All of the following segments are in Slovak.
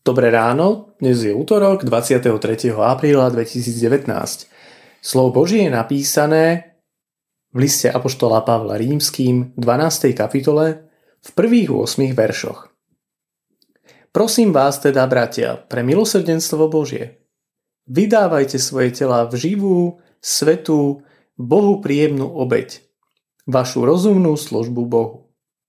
Dobré ráno, dnes je útorok 23. apríla 2019. Slovo Božie je napísané v liste apoštola Pavla Rímskym 12. kapitole v prvých 8 veršoch. Prosím vás teda, bratia, pre milosrdenstvo Božie, vydávajte svoje tela v živú, svätú, Bohu príjemnú obeť, vašu rozumnú službu Bohu.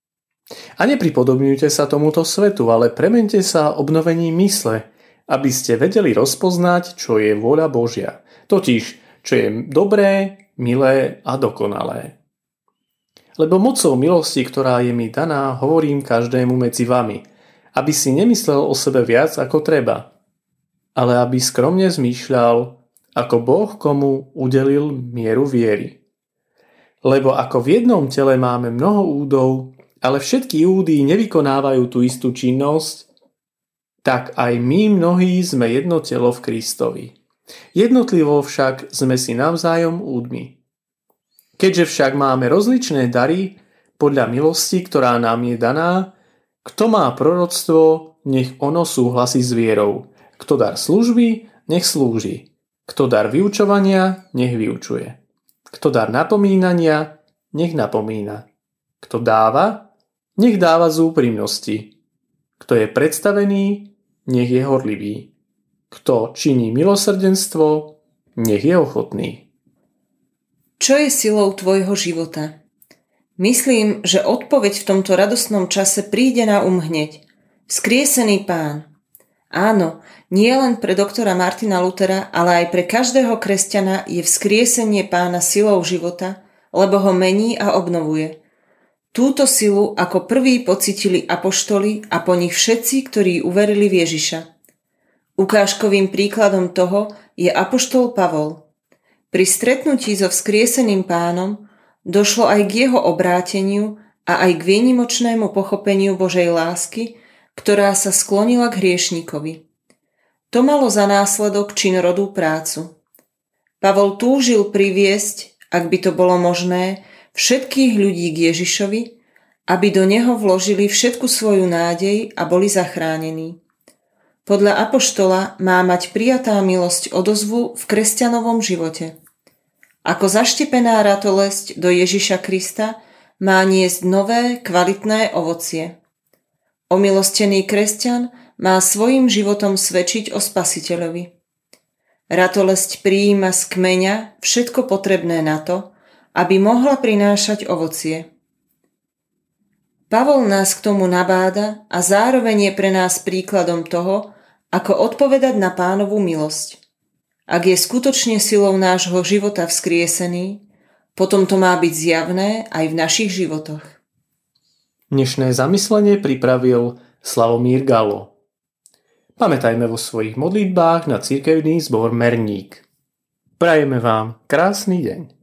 A nepripodobňujte sa tomuto svetu, ale premente sa obnovením mysle, aby ste vedeli rozpoznať, čo je vôľa Božia, totiž, čo je dobré, milé a dokonalé. Lebo mocou milosti, ktorá je mi daná, hovorím každému medzi vami, aby si nemyslel o sebe viac ako treba, ale aby skromne zmýšľal, ako Boh komu udelil mieru viery. Lebo ako v jednom tele máme mnoho údov, ale všetky údy nevykonávajú tú istú činnosť, tak aj my mnohí sme jedno telo v Kristovi. Jednotlivo však sme si navzájom údmi. Keďže však máme rozličné dary podľa milosti, ktorá nám je daná, kto má proroctvo, nech ono súhlasí s vierou. Kto dar služby, nech slúži. Kto dar vyučovania, nech vyučuje. Kto dar napomínania, nech napomína. Kto dáva, nech dáva z úprimnosti. Kto je predstavený, nech je horlivý. Kto činí milosrdenstvo, nech je ochotný. Čo je silou tvojho života? Myslím, že odpoveď v tomto radostnom čase príde na hneď. Vzkriesený Pán. Áno, nie len pre doktora Martina Luthera, ale aj pre každého kresťana je vzkriesenie Pána silou života, lebo ho mení a obnovuje. Túto silu ako prví pocítili apoštoli a po nich všetci, ktorí uverili v Ježiša. Ukážkovým príkladom toho je apoštol Pavol. Pri stretnutí so vzkrieseným Pánom došlo aj k jeho obráteniu a aj k výnimočnému pochopeniu Božej lásky, ktorá sa sklonila k hriešnikovi. To malo za následok činorodú prácu. Pavol túžil priviesť, ak by to bolo možné, všetkých ľudí k Ježišovi, aby do neho vložili všetku svoju nádej a boli zachránení. Podľa apoštola má mať prijatá milosť odozvu v kresťanovom živote. Ako zaštepená ratolesť do Ježiša Krista má niesť nové, kvalitné ovocie. Omilostený kresťan má svojím životom svedčiť o Spasiteľovi. Ratolesť prijíma z kmeňa všetko potrebné na to, aby mohla prinášať ovocie. Pavol nás k tomu nabáda a zároveň je pre nás príkladom toho, ako odpovedať na Pánovu milosť. Ak je skutočne silou nášho života vzkriesený, potom to má byť zjavné aj v našich životoch. Dnešné zamyslenie pripravil Slavomír Galo. Pamätajme vo svojich modlitbách na cirkevný zbor Merník. Prajeme vám krásny deň.